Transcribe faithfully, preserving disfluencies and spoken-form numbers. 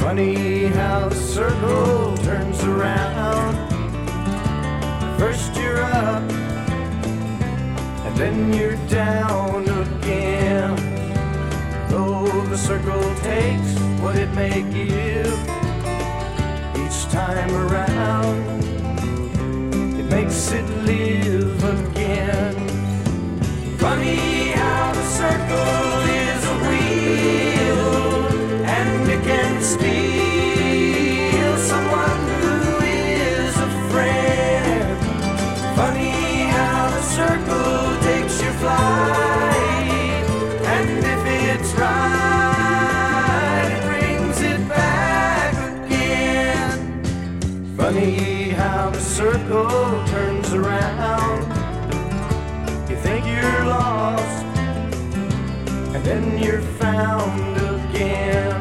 Funny how the circle turns around. First you're up, and then you're down again. Though the circle takes what it may give, each time around it makes it live again. Funny how the circle is a wheel, and it can steal someone who is a friend. Funny how the circle takes your flight, and if it's right, it brings it back again. Funny how the circle turns around. You think you're lost, and then you're found again.